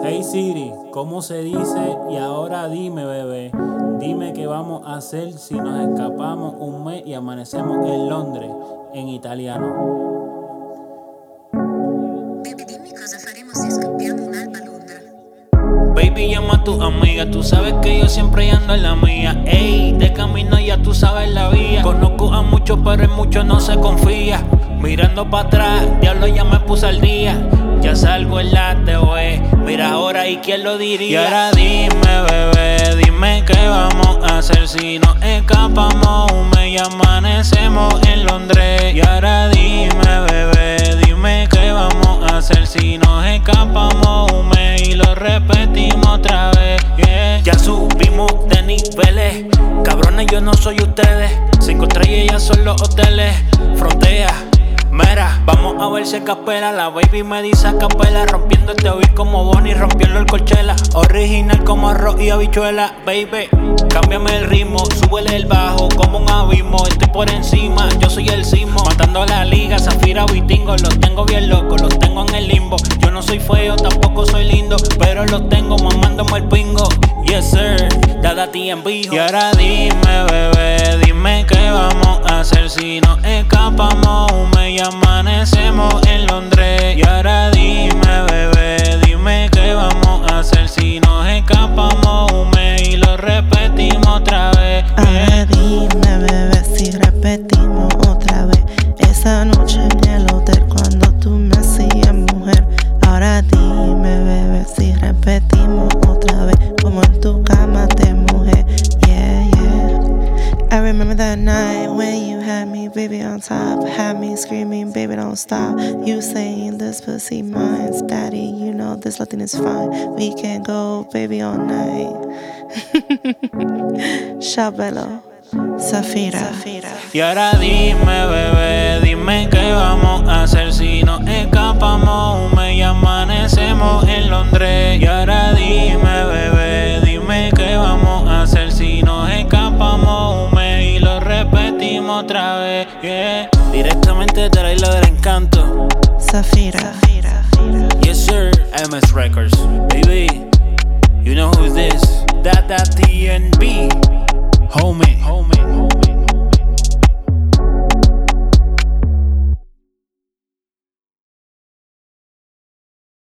Hey Siri, ¿cómo se dice? Y ahora dime, bebé, dime qué vamos a hacer si nos escapamos un mes y amanecemos en Londres, en italiano. Baby, dimmi cosa faremo se scappiamo un'alba a Londra. Baby, llama a tu amiga, tú sabes que yo siempre ando en la mía. Ey, de camino ya tú sabes la vía. Conozco a muchos, pero en muchos no se confía. Mirando para atrás, diablo, ya me puse al día. Ya salgo en la TV, mira ahora y quién lo diría. Y ahora dime, bebé, dime qué vamos a hacer si nos escapamos un mes y amanecemos en Londres. Y ahora dime, bebé, dime qué vamos a hacer si nos escapamos un mes y lo repetimos otra vez. Yeah. Ya subimos de niveles, cabrones, yo no soy ustedes. 5 estrellas ya son los hoteles, frontera. Mira, vamos a ver si capela. La baby me dice a capela, rompiendo este beat como Bonnie, rompiendo el Coachella. Original como arroz y habichuela, baby. Cámbiame el ritmo, súbele el bajo como un abismo. Estoy por encima, yo soy el sismo. Matando la liga, Zafira, Vitingo. Los tengo bien locos, los tengo en el limbo. Yo no soy feo, tampoco soy lindo, pero los tengo mamándome el pingo. Yes sir, dada ti en vivo. Y ahora dime, bebé, dime qué vamos a hacer si nos escapamos un mes y amanecemos en Londres. Y ahora dime, bebé, dime qué vamos a hacer si nos escapamos un mes y lo repetimos otra vez. Ahora dime, bebé, si repetimos otra vez esa noche en el hotel cuando tú me hacías mujer. Ahora dime, bebé, si repetimos otra vez como en tu cama te mojé. Yeah, yeah. I remember that night when you had me, baby, on top. Had me screaming, baby, don't stop. You saying this pussy mine's daddy, you know this Latin is fine. We can go, baby, all night. Shabelo, Zafira. Y ahora dime, bebé, dime qué vamos a hacer si nos escapamos un mes y amanecemos en Londres. Y ahora dime, bebé, dime qué vamos a hacer si nos escapamos un mes y lo repetimos otra vez. Yeah. Directamente de la isla del encanto, Zafira. yes sir, MS Records. Baby, you know who's this? That TNB, homie.